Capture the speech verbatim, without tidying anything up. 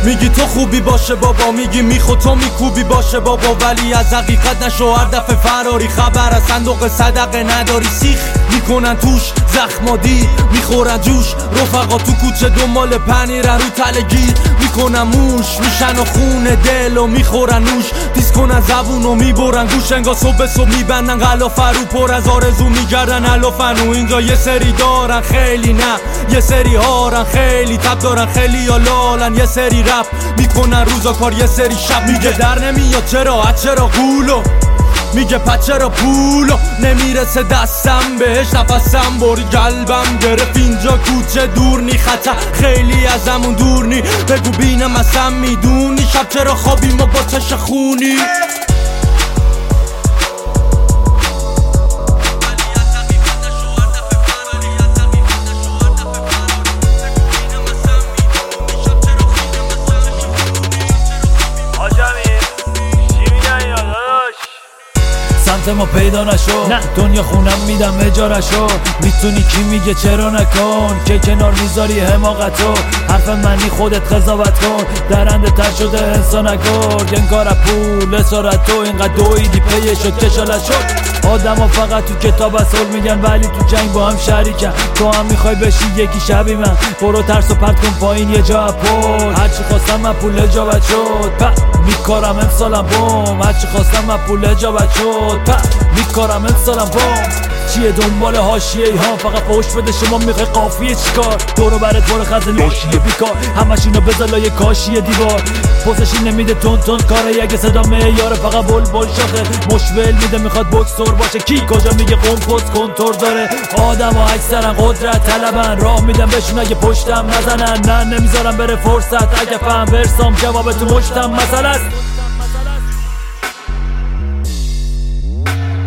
میگی تو خوبی باشه بابا، میگی میخو تو میکوبی باشه بابا، ولی از حقیقت نشو هر دفعه فراری. خبر از صندوق صدقه نداری، سیخ میکنن توش زخمادی، میخورن جوش رفقا تو کوچه دنبال پنیر رو تلگیر میکنن موش، میشن و خون دل و میخورن نوش، دیس کنن زبون و میبرن گوش، انگار صبح صبح میبندن غلافه رو پر از آرزو میگردن علافن. و اینجا یه سری دارن خیلی نه، یه سری هارن خیلی تب دارن، خیلی یا لالن، یه سری رپ میکنن روزا کار، یه سری شب. میگه در نمیاد چرا از چرا قولو، میگه پس چرا پولو نمیرسه دستم بهش، نفسم بری قلبم گرفت اینجا کوچه دور نی، خطر خیلی ازمون دور نی، بگو بینم اصلا میدونی شب چرا خوابیم و با چش خونی. سمت ما پیدا نشو، نه دنیا خونم میدم اجارشو، میتونی کی میگه چرا نکن، که کنار میذاری حماقتو، حرف منی خودت قضاوت کن، درنده تر شده انسان نگرد، انگار پول اسارت تو اینقدر دویدی پیه شد کشالت شد. آدم ها فقط تو کتاب اصول میگن ولی تو جنگ با هم شریکن، تو هم میخوای بشی یکی شبی من، برو ترس و پرت کن پایین یه جا پول، هرچی خواستم من پول اجابت شد، پا میکارم امسالم بوم، هرچی خواستم من پول اجابت شد، پا میکارم امسالم بوم. چیه دنبال حاشیه ای ها، فقط فوش بده شما میخوای قافیه چیکار، دورو برات برو خزه لاشیه بیکار، همش اینو بذار لای کاشیه دیوار، پوزشی نمیده تون تون کاره، اگه صدا معیاره فقط بل بل شاخه، مشول میده میخواد بوکسور باشه، کی کجا میگه قوم پوز کنتور داره، آدم ها اکثرا قدرت طلبن، راه میدم بهشون اگه پشتم نزنن، نه نمیذارم بره فرصت، اگه فهم برسام جواب تو مشتم مسئله است.